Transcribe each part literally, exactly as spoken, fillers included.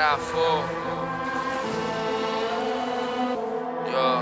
رفا یا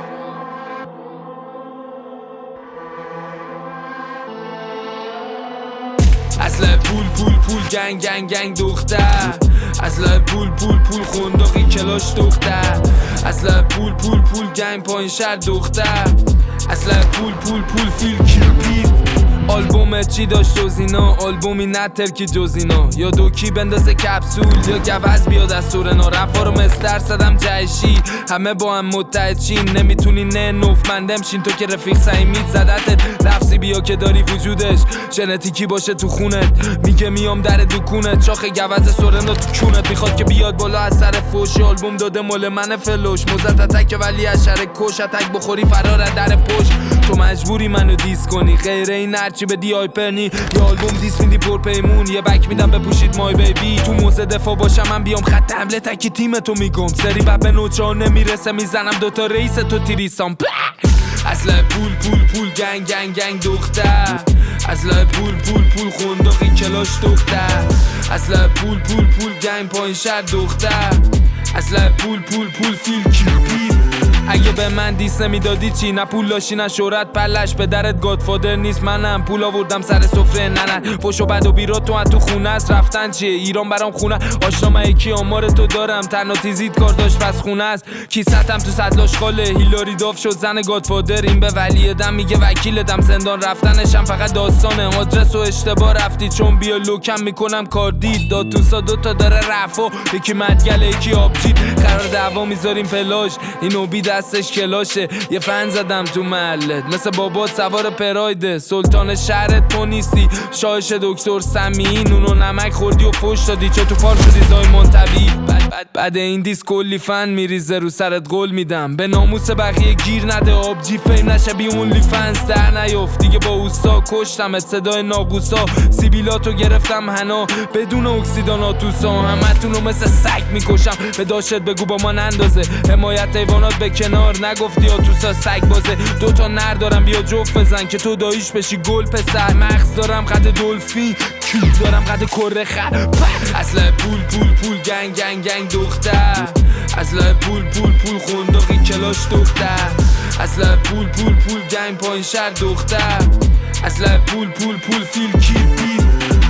اصلا پول پول پول گنگ گنگ گنگ دختر، اصلا پول پول پول خونداقی کلاش دختر، اصلا پول پول پول گنگ پایین شهر دختر، اصلا پول پول پول فیل کیلپید. آلبومت چی داشت جز اینا؟ آلبومی نه ترکی جز اینا. یا دوکی بندازه کپسول یا گوز بیاد از سورنا. رفا رو مستر صدم جهشی همه با هم متحد چین. نمیتونی نه نوفمندم شین تو که رفیق سعیمید زدتت. لفظی بیا که داری وجودش ژنتیکی باشه تو خونت. میگه میام در دکونت چاخ گوز سورنا تو کونت. میخواد که بیاد بالا از سر فوش. آلبوم داده مال من فلوش. موزت اتک ولی از شر کش اتک بخوری فرار در پشت. تو مجبوری منو دیس کنی غیر این هرچی بدی آیپرنی. یه آلبوم دیس میدی پر پیمون. یه بک میدم بپوشید مای بیبی. تو موزه دفاع باشم من بیام خط حمله تکی تیم تو میگم. سری بب به نوچه نمیرسه میزنم دوتا رئیس تو تیریسام. اصلا پول پول پول گنگ گنگ گنگ دختر، اصلا پول پول پول خونداقی کلاش دختر، اصلا پول پول پول گنگ پایین شهر دختر، اصلا پول پول پول فیل کیلپید. اگه به من دیس نمیدادی چی؟ نه پول داشتی نه شهرت پلش به درت گادفادر نیست. منم پول آوردم سر سفره نه نه فوش و بد و بیرا تو تو خونه است. رفتن چیه ایران برام خونه آشنا من یکی آمار تو دارم. تنها تیزید کار داشت پس خونه است. کیستم تو صدلاش خاله هیلاری داف شد زن گادفادر. این به ولی دم میگه وکیل دم زندان رفتنشم فقط داستانه. آدرس و اشتباه رفتی چون بیا لوکم میکنم کار دید. داد توسا دوتا داره رفا یکی مدگله یکی آبجید. قرار دعوا میذاریم پلاش اینو بی دستش کلاشه. یه فن زدم تو محلت مثل بابات سوار پرایده. سلطان شهرت تو نیستی شاهش دکتر سمی. نونو نمک خوردی و فوش دادی چه تو پار شدی زایمان طبیعی. بعد این دیس کلی فن میریزه رو سرت قول میدم. به ناموس بقیه گیر نده آبجی فیم نشه بی اونلی فنز در نیفت. دیگه با اوستا کشتم صدای ناگوسا. سیبیلاتو گرفتم هنا بدون اکسیداناتوسا. همتونو مثل سگ میکشم به داشت بگو با من اندازه. حمایت حیوانات به کنار نگفتی آتوسا سگ بازه. دوتا نر دارم بیا جفت بزن که تو داییش بشی گل پسر. مغز دارم قد دلفین کیل دارم قد کره خر. اصلا پول پول پول گنگ گنگ گنگ دختر، اصلا پول پول پول خونداقی کلاش دختر، اصلا پول پول پول گنگ پایین شهر دختر، اصلا پول پول پول فیل کیلپید.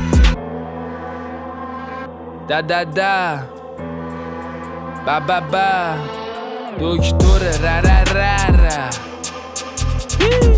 دا دا دا با با با دکتر را را را را